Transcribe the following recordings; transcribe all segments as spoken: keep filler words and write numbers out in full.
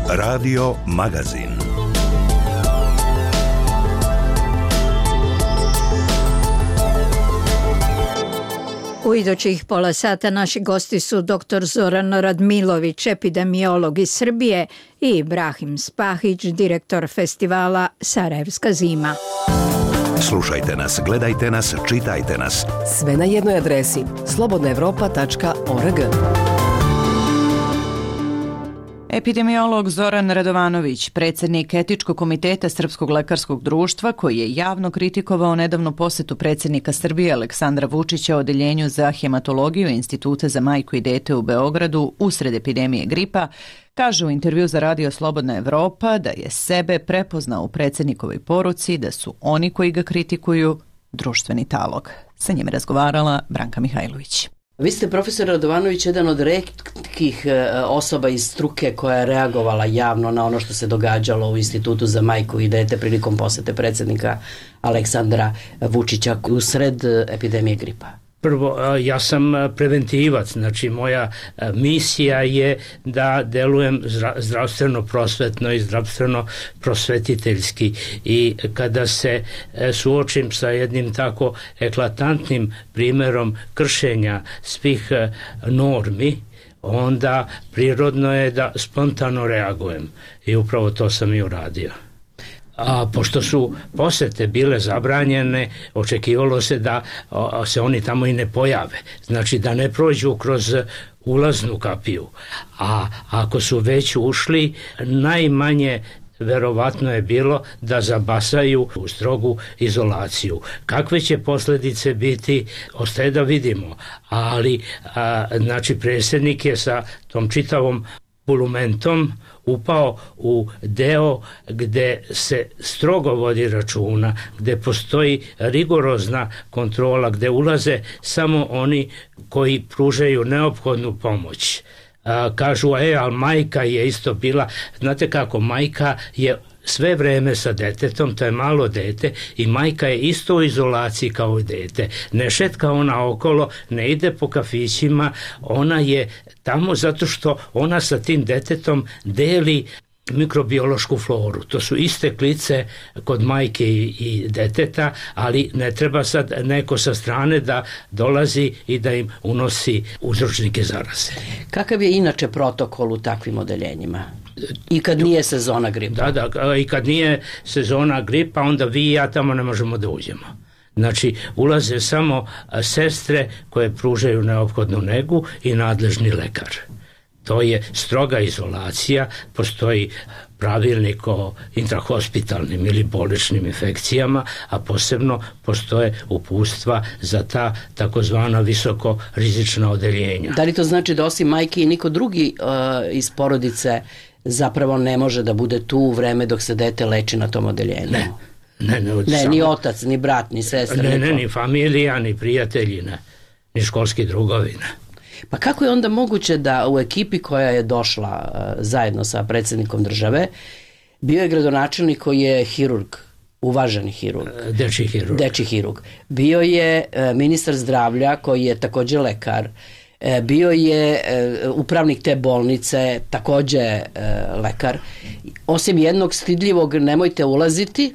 Radio Magazin. U idućih pola sata naši gosti su doktor Zoran Radmilović, epidemiolog iz Srbije, i Ibrahim Spahić, direktor festivala Sarajevska zima. Slušajte nas, gledajte nas, čitajte nas. Sve na jednoj adresi slobodna evropa tačka org. Epidemiolog Zoran Radovanović, predsjednik Etičkog komiteta Srpskog lekarskog društva, koji je javno kritikovao nedavnu posetu predsjednika Srbije Aleksandra Vučića odeljenju za hematologiju Instituta za majku i dete u Beogradu usred epidemije gripa, kaže u intervju za Radio Slobodna Evropa da je sebe prepoznao u predsjednikovoj poruci da su oni koji ga kritikuju društveni talog. Sa njim je razgovarala Branka Mihajlović. Vi ste, profesor Radovanović, jedan od retkih osoba iz struke koja je reagovala javno na ono što se događalo u Institutu za majku i dete prilikom posete predsjednika Aleksandra Vučića usred epidemije gripa. Prvo, ja sam preventivac, znači moja misija je da delujem zdravstveno prosvetno i zdravstveno prosvetiteljski, i kada se suočim sa jednim tako eklatantnim primjerom kršenja svih normi, onda prirodno je da spontano reagujem, i upravo to sam i uradio. A pošto su posete bile zabranjene, očekivalo se da o, se oni tamo i ne pojave, znači da ne prođu kroz ulaznu kapiju, a ako su već ušli, najmanje verovatno je bilo da zabasaju u strogu izolaciju. Kakve će posljedice biti, ostaje da vidimo, ali a, znači predsjednik je sa tom čitavom bulumentom upao u deo gde se strogo vodi računa, gde postoji rigorozna kontrola, gde ulaze samo oni koji pružaju neophodnu pomoć. A, kažu, e, ali majka je isto bila, znate kako, majka je sve vreme sa detetom, to je malo dete, i majka je isto u izolaciji kao i dete. Ne šetka ona okolo, ne ide po kafićima, ona je tamo zato što ona sa tim detetom deli mikrobiološku floru. To su iste klice kod majke i, i deteta, ali ne treba sad neko sa strane da dolazi i da im unosi uzročnike zaraze. Kakav je inače protokol u takvim odeljenjima? I kad nije sezona gripa? Da, da, i kad nije sezona gripa, onda vi i ja tamo ne možemo da uđemo. Znači, ulaze samo sestre koje pružaju neophodnu negu i nadležni lekar. To je stroga izolacija, postoji pravilnik o intrahospitalnim ili bolničnim infekcijama, a posebno postoje uputstva za ta takozvana visoko rizična odeljenja. Da li to znači da osim majke i niko drugi uh, iz porodice zapravo ne može da bude tu u vreme dok se dete leči na tom odeljenju? Ne. Ne, ne, ne samo, ni otac, ni brat, ni sestra. Ne, ne, ni familija, ni prijatelji, ne, ni školski drugovi, ne. Pa kako je onda moguće da u ekipi koja je došla uh, zajedno sa predsjednikom države bio je gradonačelnik koji je hirurg, uvaženi hirurg. Dečji hirurg. Dečji hirurg. Bio je uh, ministar zdravlja koji je također lekar. Uh, bio je uh, upravnik te bolnice, također uh, lekar. Osim jednog stidljivog nemojte ulaziti,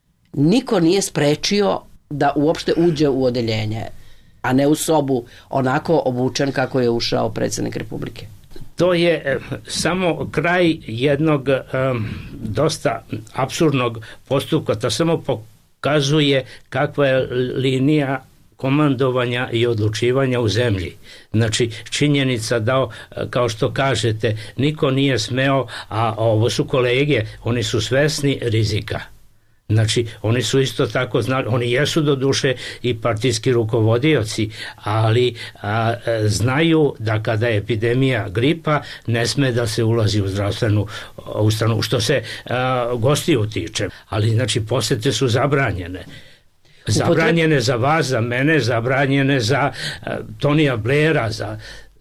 niko nije sprečio da uopšte uđe u odeljenje, a ne u sobu onako obučen kako je ušao predsjednik Republike. To je samo kraj jednog um, dosta apsurdnog postupka. To samo pokazuje kakva je linija komandovanja i odlučivanja u zemlji. Znači, činjenica da, kao što kažete, niko nije smeo, a ovo su kolege, oni su svesni rizika. Znači, oni su isto tako znali, oni jesu do duše i partijski rukovodioci, ali a, znaju da kada je epidemija gripa ne sme da se ulazi u zdravstvenu ustanovu, što se a, gostiju tiče. Ali, znači, posete su zabranjene. Zabranjene za vas, za mene, zabranjene za a, Tonija Blaira, za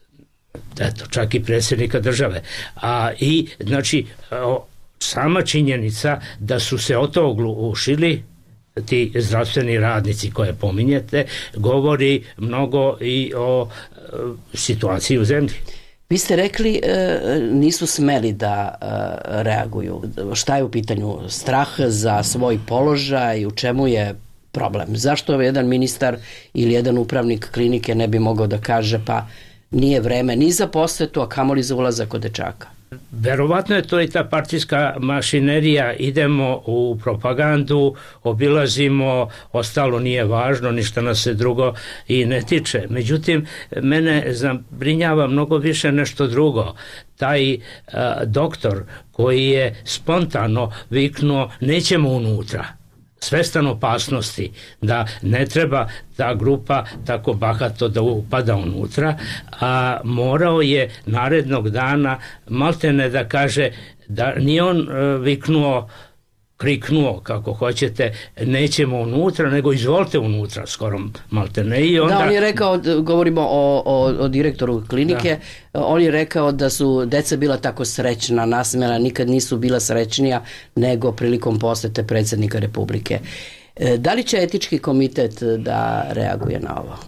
eto, čak i predsjednika države. A, i, znači, o, sama činjenica da su se o to oglušili ti zdravstveni radnici koje pominjete, govori mnogo i o e, situaciji u zemlji. Vi ste rekli e, nisu smeli da e, reaguju. Šta je u pitanju? Strah za svoj položaj? U čemu je problem? Zašto jedan ministar ili jedan upravnik klinike ne bi mogao da kaže pa nije vreme ni za posetu, a kamoli za ulazak kod dečaka? Verovatno je to i ta partijska mašinerija, idemo u propagandu, obilazimo, ostalo nije važno, ništa nas se drugo i ne tiče. Međutim, mene zabrinjava mnogo više nešto drugo. Taj uh, doktor koji je spontano viknuo nećemo unutra, svestan opasnosti da ne treba ta grupa tako bahato da upada unutra, a morao je narednog dana maltene da kaže da nije on uh, viknuo, kriknuo, kako hoćete, nećemo unutra, nego izvolite unutra, skoro maltene. I onda... Da, on je rekao, govorimo o, o, o direktoru klinike, da. On je rekao da su deca bila tako srećna, nasmejana, nikad nisu bila srećnija nego prilikom posete predsjednika Republike. Da li će etički komitet da reaguje na ovo?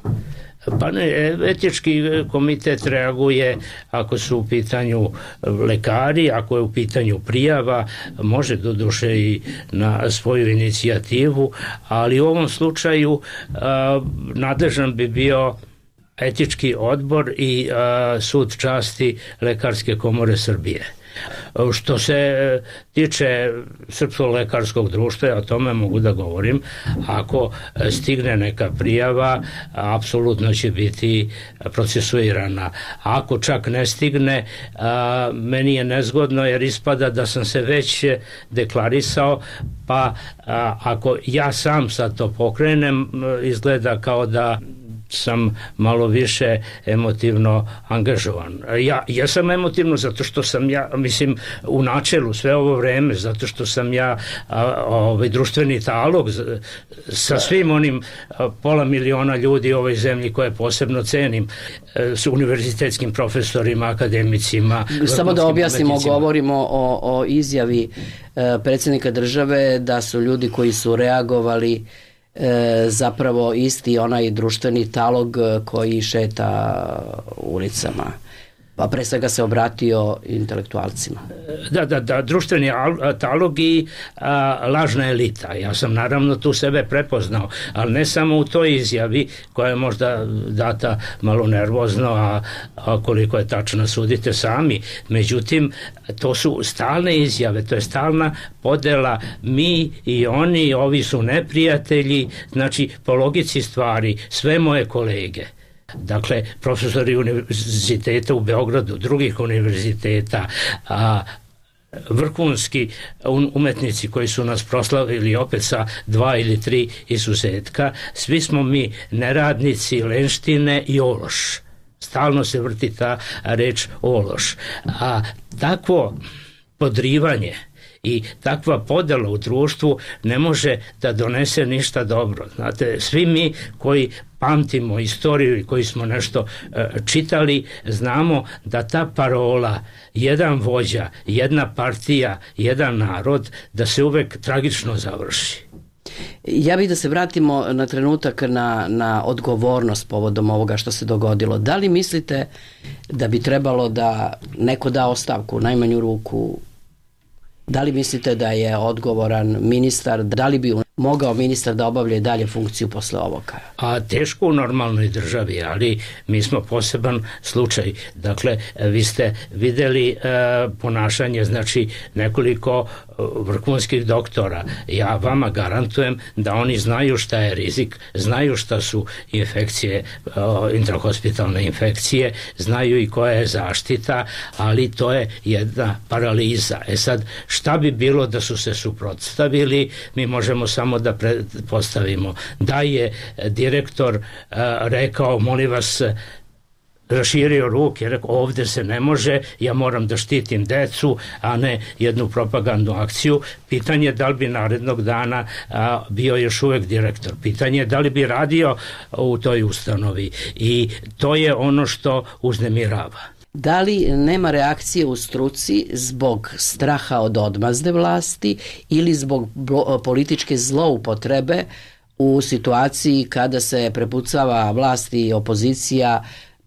Pa ne, etički komitet reaguje ako su u pitanju lekari, ako je u pitanju prijava, može doduše i na svoju inicijativu, ali u ovom slučaju a, nadležan bi bio etički odbor i a, sud časti Lekarske komore Srbije. Što se tiče Srpskog lekarskog društva, ja o tome mogu da govorim, ako stigne neka prijava, apsolutno će biti procesuirana. Ako čak ne stigne, a, meni je nezgodno jer ispada da sam se već deklarisao, pa a, ako ja sam sad to pokrenem, izgleda kao da sam malo više emotivno angažovan. Ja, ja sam emotivno zato što sam ja, mislim, u načelu sve ovo vreme, zato što sam ja a, ovaj društveni talog sa svim onim a, pola miliona ljudi u ovoj zemlji koje posebno cenim, a, s univerzitetskim profesorima, akademicima. Samo da objasnimo, medicima. Govorimo o, o izjavi a, predsjednika države da su ljudi koji su reagovali E, zapravo isti onaj društveni talog koji šeta ulicama. Pa pre svega se obratio intelektualcima. Da, da, da, društveni talog i a, lažna elita. Ja sam naravno tu sebe prepoznao, ali ne samo u toj izjavi koja je možda data malo nervozno, a, a koliko je tačno sudite sami. Međutim, to su stalne izjave, to je stalna podela mi i oni, ovi su neprijatelji, znači po logici stvari sve moje kolege. Dakle, profesori univerziteta u Beogradu, drugih univerziteta, a, vrhunski umetnici koji su nas proslavili opet sa dva ili tri izuzetka, svi smo mi neradnici, lenštine i ološ. Stalno se vrti ta reč ološ. A takvo podrivanje i takva podela u društvu ne može da donese ništa dobro. Znate, svi mi koji pamtimo istoriju i koji smo nešto e, čitali, znamo da ta parola jedan vođa, jedna partija, jedan narod, da se uvek tragično završi. Ja bih da se vratimo na trenutak na, na odgovornost povodom ovoga što se dogodilo. Da li mislite da bi trebalo da neko da ostavku, u najmanju ruku? Da li mislite da je odgovoran ministar, da li bi mogao ministar da obavlja i dalje funkciju posle ovoga? A teško u normalnoj državi, ali mi smo poseban slučaj. Dakle, vi ste videli e, ponašanje, znači nekoliko vrhunskih doktora. Ja vama garantujem da oni znaju šta je rizik, znaju šta su infekcije, e, intrahospitalne infekcije, znaju i koja je zaštita, ali to je jedna paraliza. E sad, šta bi bilo da su se suprotstavili? Mi možemo samo da pretpostavimo da je direktor uh, rekao, molim vas, raširio ruke, rekao ovde se ne može, ja moram da štitim decu, a ne jednu propagandnu akciju. Pitanje je da li bi narednog dana a, bio još uvek direktor. Pitanje je da li bi radio u toj ustanovi i to je ono što uznemirava. Da li nema reakcije u struci zbog straha od odmazde vlasti ili zbog političke zloupotrebe u situaciji kada se prepucava vlast i opozicija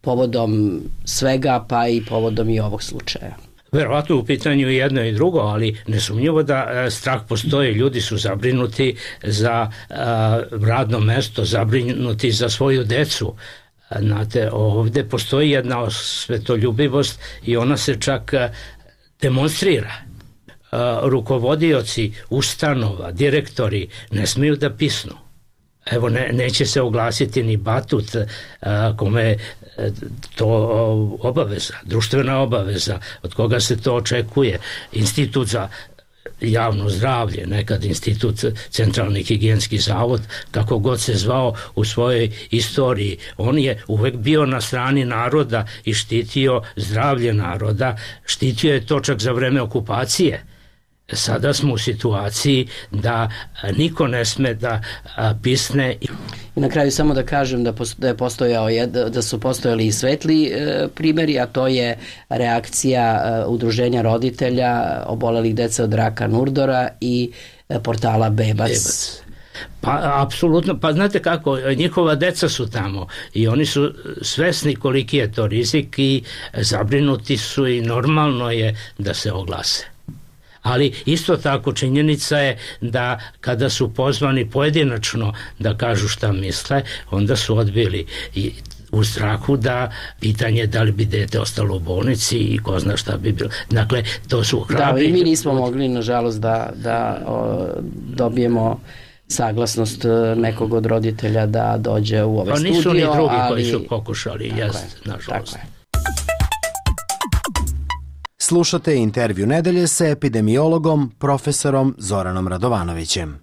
povodom svega, pa i povodom i ovog slučaja. Verovatno u pitanju je jedno i drugo, ali nesumnjivo da e, strah postoji, ljudi su zabrinuti za e, radno mesto, zabrinuti za svoju decu. Znate, ovde postoji jedna svetoljubivost i ona se čak e, demonstrira. E, rukovodioci ustanova, direktori ne smiju da pisnu. Evo, ne, neće se oglasiti ni Batut, a, kome je to obaveza, društvena obaveza, od koga se to očekuje. Institut za javno zdravlje, nekad Institut Centralni higijenski zavod, kako god se zvao u svojoj istoriji. On je uvek bio na strani naroda i štitio zdravlje naroda, štitio je to čak za vreme okupacije. Sada smo u situaciji da niko ne sme da pisne. I na kraju samo da kažem da, da, je postojao, da su postojali i svetli e, primjeri, a to je reakcija e, udruženja roditelja obolelih dece od raka Nurdora i e, portala Bebac. Bebac. Pa, apsolutno, pa znate kako, njihova deca su tamo i oni su svesni koliki je to rizik i zabrinuti su i normalno je da se oglase. Ali isto tako činjenica je da kada su pozvani pojedinačno da kažu šta misle, onda su odbili i u strahu da pitanje da li bi dete ostalo u bolnici i ko zna šta bi bilo. Dakle, to su hrabri. Da, i mi nismo mogli, nažalost, da, da o, dobijemo saglasnost nekog od roditelja da dođe u ovaj studio. Pa nisu studio, ni drugi ali... koji su pokušali, jest, nažalost. Slušate intervju nedelje sa epidemiologom profesorom Zoranom Radovanovićem.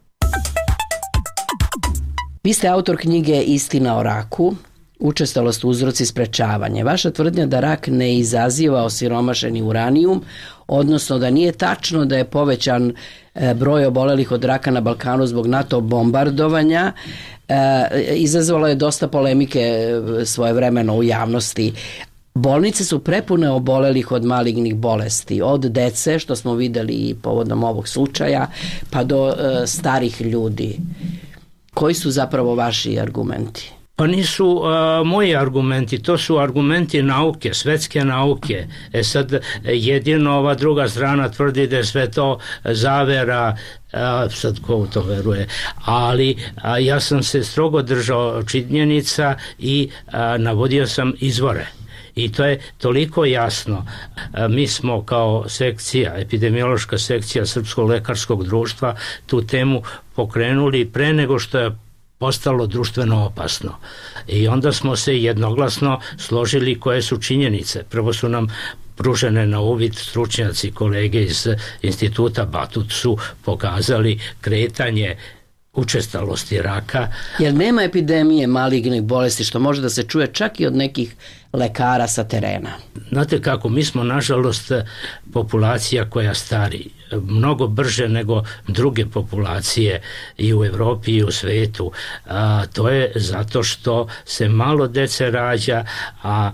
Vi ste autor knjige Istina o raku, učestalost, uzroci, sprečavanje. Vaša tvrdnja da rak ne izaziva osiromašeni uranijum, odnosno da nije tačno da je povećan broj obolelih od raka na Balkanu zbog NATO bombardovanja, izazvalo je dosta polemike svojevremeno u javnosti. Bolnice su prepune obolelih od malignih bolesti, od dece, što smo videli i povodom ovog slučaja, pa do e, starih ljudi. Koji su zapravo vaši argumenti? Pa nisu a, moji argumenti, to su argumenti nauke, svetske nauke. E sad, jedino ova druga strana tvrdi da je sve to zavera, a, sad ko u to veruje, ali a, ja sam se strogo držao činjenica i a, navodio sam izvore. I to je toliko jasno. Mi smo kao sekcija, epidemiološka sekcija Srpskog lekarskog društva tu temu pokrenuli pre nego što je postalo društveno opasno. I onda smo se jednoglasno složili koje su činjenice. Prvo su nam pružene na uvid stručnjaci, kolege iz instituta Batut su pokazali kretanje učestalosti raka. Jer nema epidemije malignih bolesti, što može da se čuje čak i od nekih lekara sa terena. Znate kako, mi smo nažalost populacija koja stari mnogo brže nego druge populacije i u Evropi i u svetu. A, to je zato što se malo dece rađa, a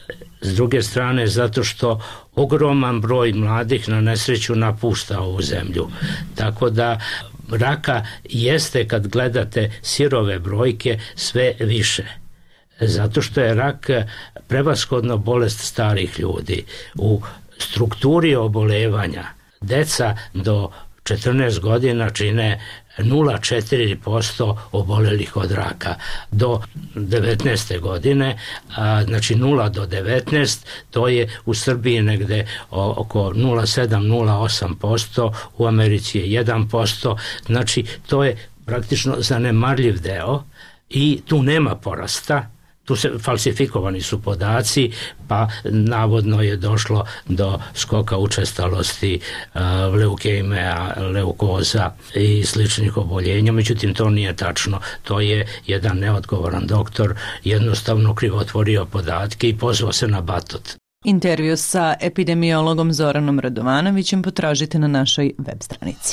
s druge strane zato što ogroman broj mladih na nesreću napušta ovu zemlju. Tako da raka jeste, kad gledate sirove brojke, sve više. Zato što je rak prevashodno bolest starih ljudi. U strukturi obolevanja deca do četrnaest godina čine nula zarez četiri posto obolelih od raka. Do devetnaeste godine, a, znači nula do devetnaest, to je u Srbiji negde oko nula zarez sedam do nula zarez osam posto, u Americi je jedan posto, znači to je praktično zanemarljiv deo i tu nema porasta. Tu se falsifikovani su podaci, pa navodno je došlo do skoka učestalosti uh, leukemija, leukoza i sličnih oboljenja, međutim to nije tačno. To je jedan neodgovoran doktor jednostavno krivotvorio podatke i pozvao se na Batut. Intervju sa epidemiologom Zoranom Radovanovićem potražite na našoj web stranici.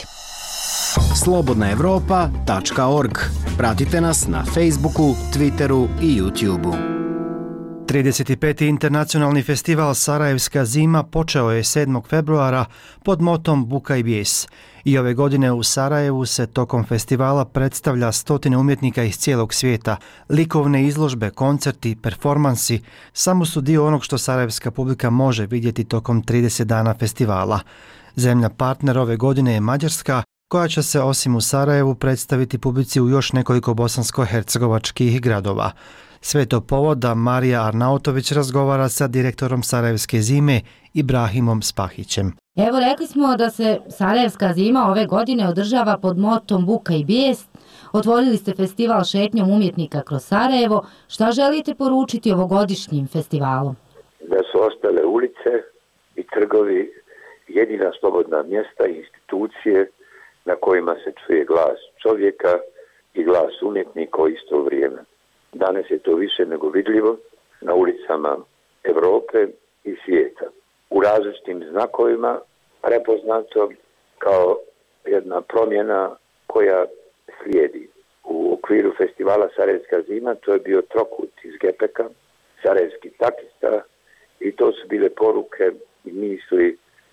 slobodna evropa tačka org. Pratite nas na Facebooku, Twitteru i YouTubeu. trideset peti internacionalni festival Sarajevska zima počeo je sedmog februara pod motom Buka i bijes. I ove godine u Sarajevu se tokom festivala predstavlja stotine umjetnika iz cijelog svijeta. Likovne izložbe, koncerti, performansi samo su dio onog što sarajevska publika može vidjeti tokom trideset dana festivala. Zemlja partner ove godine je Mađarska, koja će se osim u Sarajevu predstaviti publici u još nekoliko bosansko-hercegovačkih gradova. Sve to povod da Marija Arnautović razgovara sa direktorom Sarajevske zime Ibrahimom Spahićem. Evo, rekli smo da se Sarajevska zima ove godine održava pod motom Buka i bijes. Otvorili ste festival šetnjom umjetnika kroz Sarajevo. Šta želite poručiti ovogodišnjim festivalom? Da su ostale ulice i trgovi jedina slobodna mjesta i institucije na kojima se čuje glas čovjeka i glas umjetnika u isto vrijeme. Danas je to više nego vidljivo na ulicama Europe i svijeta. U različitim znakovima prepoznato kao jedna promjena koja slijedi. U okviru festivala Sarajevska zima to je bio trokut iz Gepeka, sarajevski takista i to su bile poruke i misli e,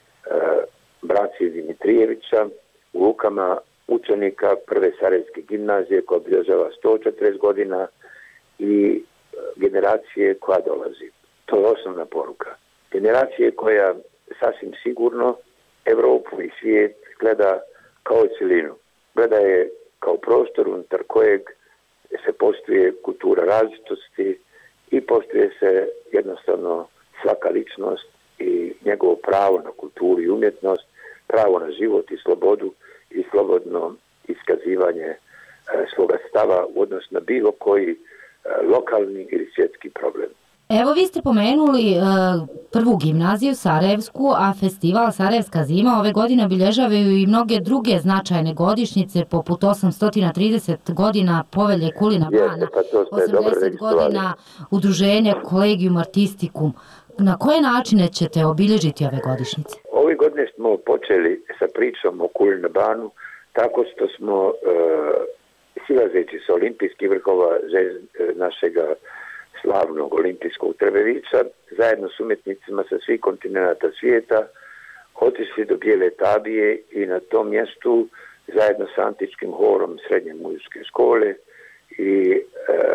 braće Dimitrijevića u rukama učenika prve Sarajevske gimnazije koja obilježava sto četrdeset godina i generacije koja dolazi. To je osnovna poruka. Generacije koja sasvim sigurno Europu i svijet gleda kao cjelinu. Gleda je kao prostor unutar kojeg se poštuje kultura različitosti i poštuje se jednostavno svaka ličnost i njegovo pravo na kulturu i umjetnost, pravo na život i slobodu i slobodno iskazivanje e, svoga stava u odnosu na bilo koji e, lokalni ili svjetski problem. Evo, vi ste pomenuli e, prvu gimnaziju Sarajevsku, a festival Sarajevska zima ove godine obilježavaju i mnoge druge značajne godišnjice, poput osamsto trideset godina Povelje Kulina Bana, pa osamdeset godina udruženja Collegium Artisticum. Na koje načine ćete obilježiti ove godišnjice? Ove godine smo počeli sa pričom o Kulina Banu tako što smo, e, silazeći sa olimpijskih vrhova našega slavnog olimpijskog Trbevića, zajedno s umjetnicima sa svih kontinenta svijeta, otišli do Bijele Tabije i na tom mjestu zajedno s antičkim horom Srednje muzičke škole i e,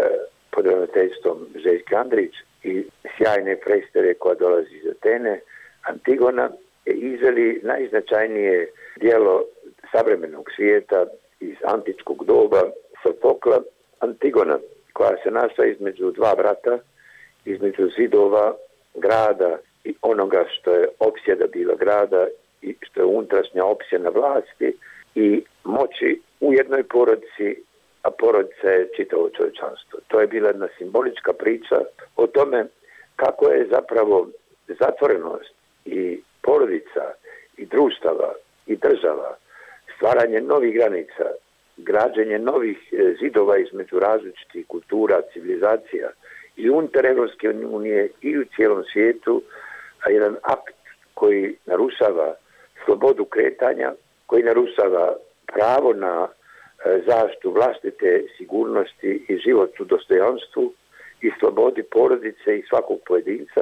pod ravnateljstvom Željke Andrić i sjajne prestere koja dolazi iz Atene, Antigona, je izveli najznačajnije dijelo savremenog svijeta iz antičkog doba, Sofokla, Antigona, koja se našla između dva vrata, između zidova grada i onoga što je opsjeda bila grada i što je unutrašnja opsjena vlasti i moći u jednoj porodici, a porodica je čitavo čovječanstvo. To je bila jedna simbolička priča o tome kako je zapravo zatvorenost i porodica i društava i država, stvaranje novih granica, građenje novih zidova između različitih kultura, civilizacija i unutar Evropske unije i u cijelom svijetu, a jedan akt koji narušava slobodu kretanja, koji narušava pravo na zaštitu vlastite sigurnosti i život u dostojanstvu i slobodi porodice i svakog pojedinca,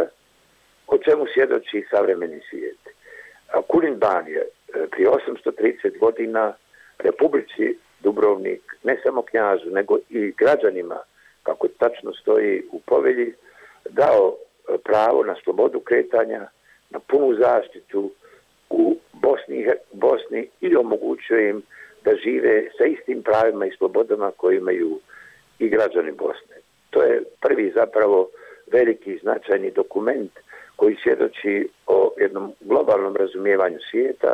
o čemu svjedoči savremeni svijet. A Kulin Ban je prije osamsto trideset godina Republici Dubrovnik, ne samo knjažu, nego i građanima, kako tačno stoji u povelji, dao pravo na slobodu kretanja, na punu zaštitu u Bosni, Bosni i omogućuje im da žive sa istim pravima i slobodama koje imaju i građani Bosne. To je prvi zapravo veliki značajni dokument koji svjedoči o jednom globalnom razumijevanju svijeta,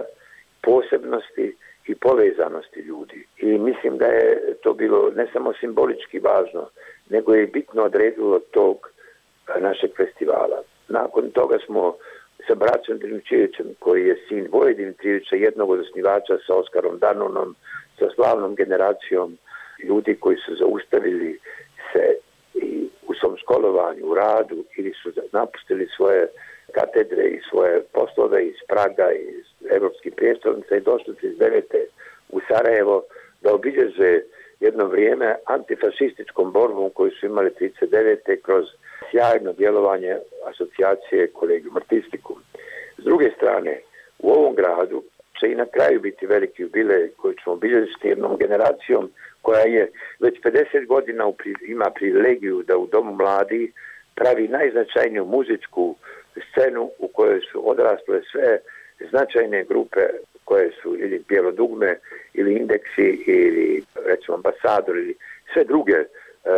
posebnosti i povezanosti ljudi. I mislim da je to bilo ne samo simbolički važno, nego je bitno odredilo tog našeg festivala. Nakon toga smo sa braćom Dimitrijevićem, koji je sin Voje Dimitrijevića, jednog od osnivača, sa Oskarom Danonom, sa slavnom generacijom ljudi koji su zaustavili se i u svom školovanju, u radu ili su napustili svoje katedre i svoje poslove iz Praga i iz evropskih prijestolnica i došli iz devete u Sarajevo da obilježe jedno vrijeme antifašističkom borbom koju su imali trideset devete kroz sjajno djelovanje asocijacije Collegium Artisticum. S druge strane, u ovom gradu će i na kraju biti veliki jubilej koji ćemo obilježiti jednom generacijom koja je već pedeset godina ima privilegiju da u Domu mladih pravi najznačajniju muzičku scenu u kojoj su odrasle sve značajne grupe koje su ili Bijelo dugme ili Indeksi ili recimo Ambasador ili sve druge e,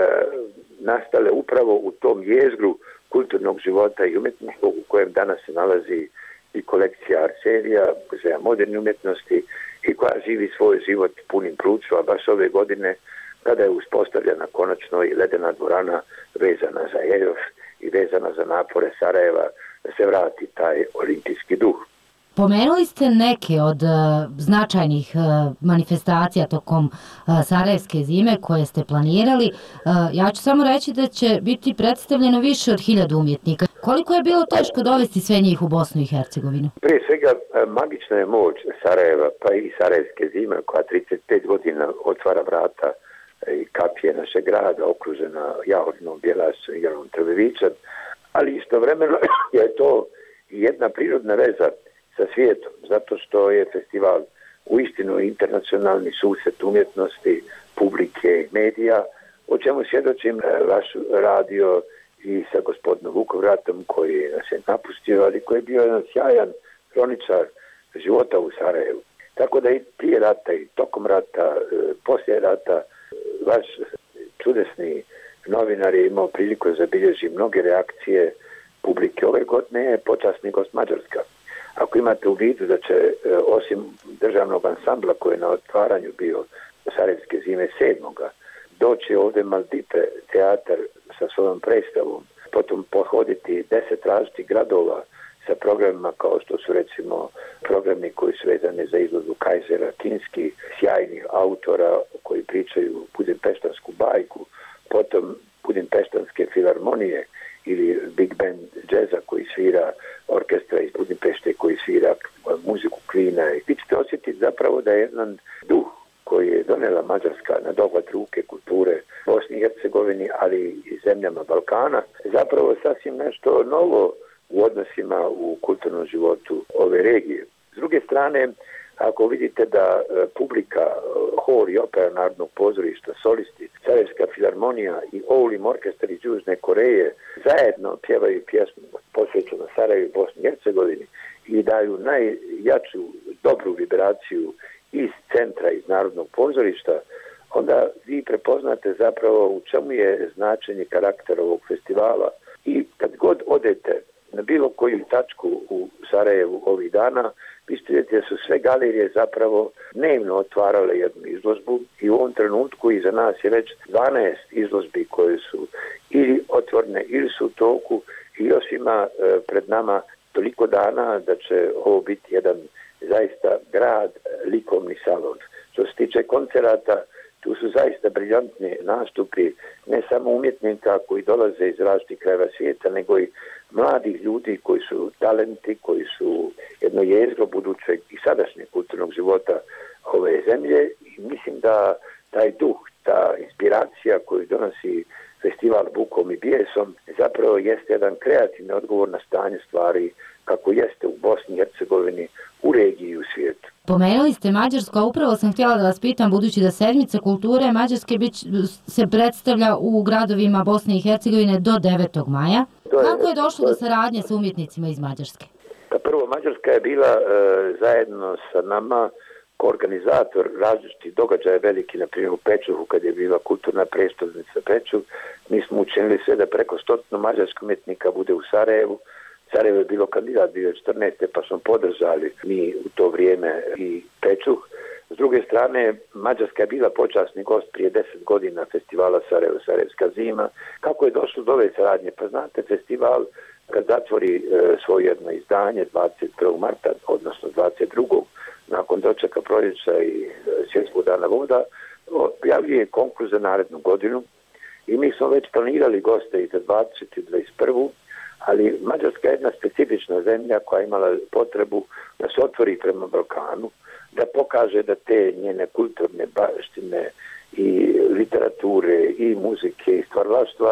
nastale upravo u tom jezgru kulturnog života i umjetništva u kojem danas se nalazi i kolekcija Arsenija, muzeja moderne umjetnosti i koja živi svoj život punim pluću, a baš ove godine kada je uspostavljena konačno i ledena dvorana vezana za E J O F i vezana za napore Sarajeva da se vrati taj olimpijski duh. Pomenuli ste neke od uh, značajnih uh, manifestacija tokom uh, Sarajevske zime koje ste planirali. Uh, ja ću samo reći da će biti predstavljeno više od hiljadu umjetnika. Koliko je bilo teško dovesti sve njih u Bosnu i Hercegovinu? Prije svega, magična je moć Sarajeva, pa i Sarajevske zime, koja trideset pet godina otvara vrata i kapije naše grada, okružena Jahodinom, Bjelašćem i Jelenom Trbevićem, ali istovremeno je to jedna prirodna veza sa svijetom, zato što je festival uistinu internacionalni susret umjetnosti, publike, medija, o čemu svjedočim vaš radio i sa gospodinom Vukovratom koji nas je napustio, ali koji je bio jedan sjajan kroničar života u Sarajevu. Tako da i prije rata i tokom rata, poslije rata, vaš čudesni novinar je imao priliku da zabilježi mnoge reakcije publike. Ove godine je počasni gost Mađarska. Ako imate u vidu da će osim državnog ansambla koji je na otvaranju bio Sarajevske zime sedmoga, doći ovdje Maldipe teatar sa svojom predstavom, potom pohoditi deset različitih gradova sa programima kao što su recimo programi koji su vezani za izložbu Kajzera, kinskih sjajnih autora koji pričaju budimpeštansku bajku, potom budimpeštanske filharmonije ili Big Band džeza koji svira, orkestra iz Budimpešte koji svira muziku Kvina. I vi ćete osjetiti zapravo da je jedan duh koji je donela Mađarska na dohvat ruke kulture Bosni i Hercegovini, ali i zemljama Balkana, zapravo sasvim nešto novo u odnosima u kulturnom životu ove regije. S druge strane, ako vidite da publika, hor i opera Narodnog pozorišta, solisti, Sarajevska filharmonija i Oulim orkestar iz Južne Koreje zajedno pjevaju pjesmu posvećenu Sarajevu i Bosni i Hercegovini i daju najjaču dobru vibraciju iz centra, iz Narodnog pozorišta, onda vi prepoznate zapravo u čemu je značenje karaktera ovog festivala. I kad god odete na bilo koju tačku u Sarajevu ovih dana, vi ćete vidjeti da su sve galerije zapravo dnevno otvarale jednu izložbu i u ovom trenutku iza nas je već dvanaest izložbi koje su ili otvorene ili su u toku i još ima e, pred nama toliko dana da će ovo biti jedan zaista grad, likovni salon. Što se tiče koncerata, tu su zaista briljantni nastupi ne samo umjetnika koji dolaze iz različitih krajeva svijeta, nego i mladih ljudi koji su talenti, koji su jedno jezgro budućeg i sadašnjeg kulturnog života ove zemlje. I mislim da taj duh, ta inspiracija koju donosi festival Bukom i bijesom zapravo jeste jedan kreativni odgovor na stanje stvari kako jeste u Bosni i Hercegovini, u regiji i u svijetu. Pomenuli ste Mađarsku, a upravo sam htjela da vas pitam, budući da sedmica kulture Mađarske se predstavlja u gradovima Bosne i Hercegovine do devetog maja. Je, Kako je došlo do saradnje sa umjetnicima iz Mađarske? Pa prvo, Mađarska je bila e, zajedno sa nama koorganizator različitih događaja veliki, na primjer u Pečuhu, kad je bila kulturna prestolnica Pečuh. Mi smo učinili sve da preko stotinu mađarskih umjetnika bude u Sarajevu. Sarajevo je bilo kandidat bio četrnaeste pa smo podržali mi u to vrijeme i Pečuh. S druge strane, Mađarska je bila počasni gost prije deset godina festivala Sarajevo, Sarajevska zima. Kako je došlo do ove saradnje? Pa znate, festival kad zatvori e, svoje jedno izdanje dvadeset prvog marta, odnosno dvadeset drugog nakon dočeka proljeća i e, svjetskog dana voda, objavljuje konkurs za narednu godinu i mi smo već planirali goste i za dvadesetu i dvadeset prvu ali Mađarska je jedna specifična zemlja koja je imala potrebu da se otvori prema Balkanu, da pokaže da te njene kulturne baštine i literature i muzike i stvaralaštva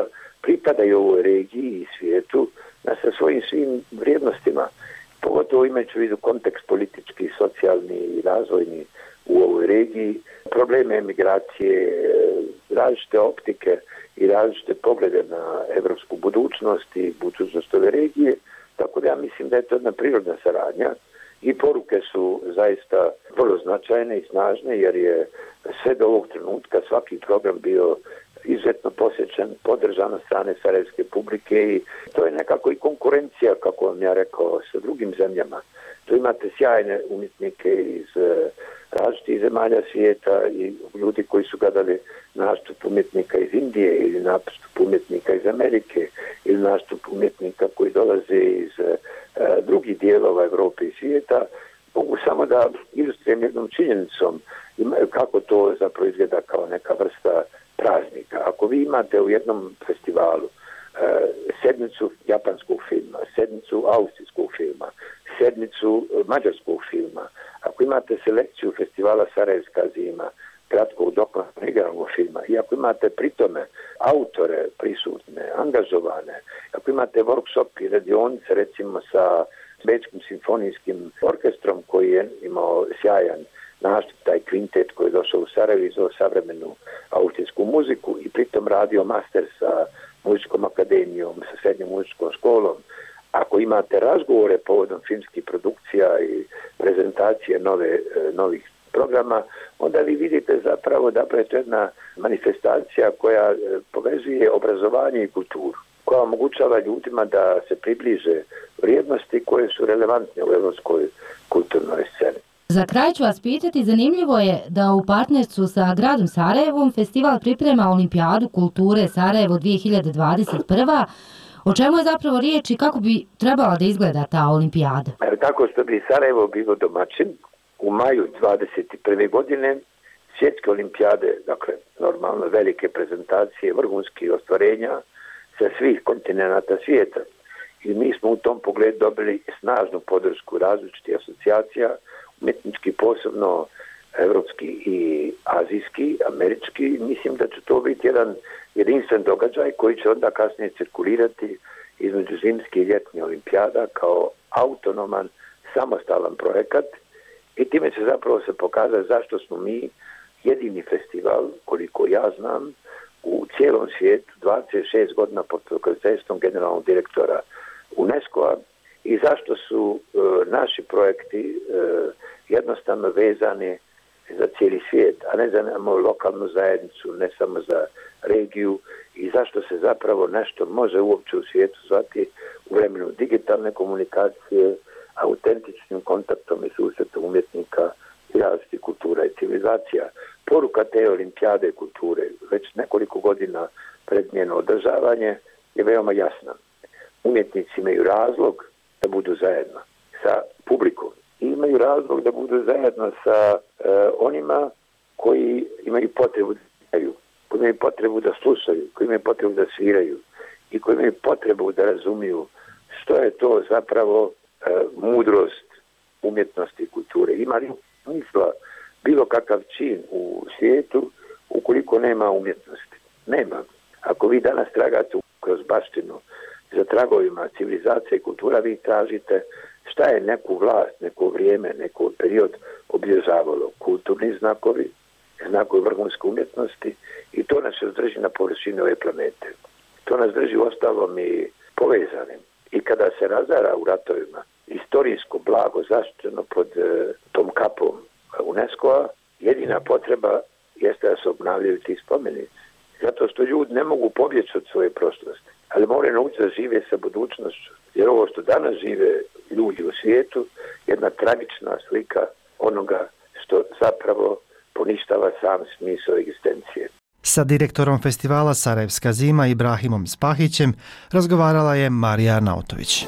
pripadaju ovoj regiji i svijetu sa svojim svim vrijednostima, pogotovo imajući u vidu kontekst politički, socijalni i razvojni u ovoj regiji, probleme emigracije, različite optike i različite poglede na evropsku budućnost i budućnost ove regije, tako da ja mislim da je to jedna prirodna saradnja i poruke su zaista vrlo značajne i snažne, jer je sve do ovog trenutka svaki program bio izuzetno posjećen, podržan od strane Sarajevske publike i to je nekako i konkurencija, kako vam ja rekao, sa drugim zemljama. Tu imate sjajne umjetnike iz različitih zemalja svijeta i ljudi koji su gledali nastup umjetnika iz Indije ili nastup umjetnika iz Amerike ili nastup umjetnika koji dolaze iz e, drugih dijelova Evrope i svijeta. Mogu samo da ilustrujem jednom činjenicom kako to zapravo izgleda kao neka vrsta praznika. Ako vi imate u jednom festivalu e, sedmicu japanskog filma, sedmicu austrijskog filma, sedmicu mađarskog filma, ako imate selekciju festivala Sarajevska zima, kratkog dokumentarnog igranog filma, i ako imate pritome autore prisutne, angažovane, ako imate workshop i radionice recimo sa Bečkim simfonijskim orkestrom koji je imao sjajan nastup, taj kvintet koji je došao u Sarajevo i izveo savremenu austrijsku muziku i pritom radio master sa muzičkom akademijom, sa srednjom muzičkom školom. Ako imate razgovore povodom filmskih produkcija i prezentacije nove, novih programa, onda vi vidite zapravo da je to jedna manifestacija koja povezuje obrazovanje i kulturu, koja omogućava ljudima da se približe vrijednosti koje su relevantne u evropskoj kulturnoj sceni. Za kraj ću vas pitati, zanimljivo je da u partnerstvu sa gradom Sarajevom festival priprema Olimpijadu kulture Sarajevo dvije hiljade dvadeset prva. O čemu je zapravo riječ i kako bi trebala da izgleda ta olimpijada? Tako što bi Sarajevo bilo domaćin u maju dvadeset prve godine svjetske olimpijade, dakle normalno velike prezentacije, vrhunskih ostvarenja sa svih kontinenata svijeta. I mi smo u tom pogledu dobili snažnu podršku različitih asocijacija, umjetnički posebno evropski i azijski, američki. Mislim da će to biti jedan jedinstven događaj koji će onda kasnije cirkulirati između zimske i ljetne olimpijada kao autonoman, samostalan projekat i time će zapravo se pokazati zašto smo mi jedini festival, koliko ja znam, u cijelom svijetu, dvadeset šest godina pod pokroviteljstvom generalnog direktora UNESCO-a i zašto su e, naši projekti e, jednostavno vezani za cijeli svijet, a ne za lokalnu zajednicu, ne samo za regiju i zašto se zapravo nešto može uopće u svijetu zvati u vremenu digitalne komunikacije, autentičnim kontaktom i susretom umjetnika i različitih kultura i civilizacija. Poruka te olimpijade kulture već nekoliko godina pred njeno održavanje je veoma jasna. Umjetnici imaju razlog da budu zajedno sa publikom i imaju razlog da budu zajedno sa e, onima koji imaju potrebu da sviraju, koji imaju potrebu da slušaju, koji imaju potrebu da sviraju i koji imaju potrebu da razumiju što je to zapravo e, mudrost umjetnosti i kulture. Ima li smisla bilo kakav čin u svijetu ukoliko nema umjetnosti? Nema. Ako vi danas tragate kroz baštinu za tragovima civilizacije i kultura, vi tražite šta je neku vlast, neko vrijeme, neko period obilježavalo. Kulturni znakovi, znakovi vrhunske umjetnosti i to nas drži na površini ove planete. To nas drži ostalom i povezanim. I kada se razara u ratovima istorijsko blago zaštićeno pod e, tom kapom UNESCO-a, jedina potreba jeste da se obnavljaju ti spomenici. Zato što ljudi ne mogu pobjeći od svoje prošlosti, ali moraju naučiti da žive sa budućnošću. Jer ovo što danas žive ljudi u svijetu, jedna tragična slika onoga što zapravo poništava sam smisao egzistencije. Sa direktorom festivala Sarajevska zima Ibrahimom Spahićem razgovarala je Marija Arnautović.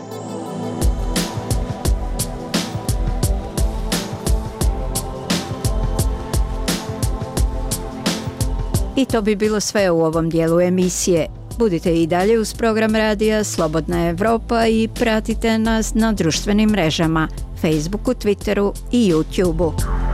I to bi bilo sve u ovom dijelu emisije. Budite i dalje uz program radija Slobodna Evropa i pratite nas na društvenim mrežama, Facebooku, Twitteru i YouTubeu.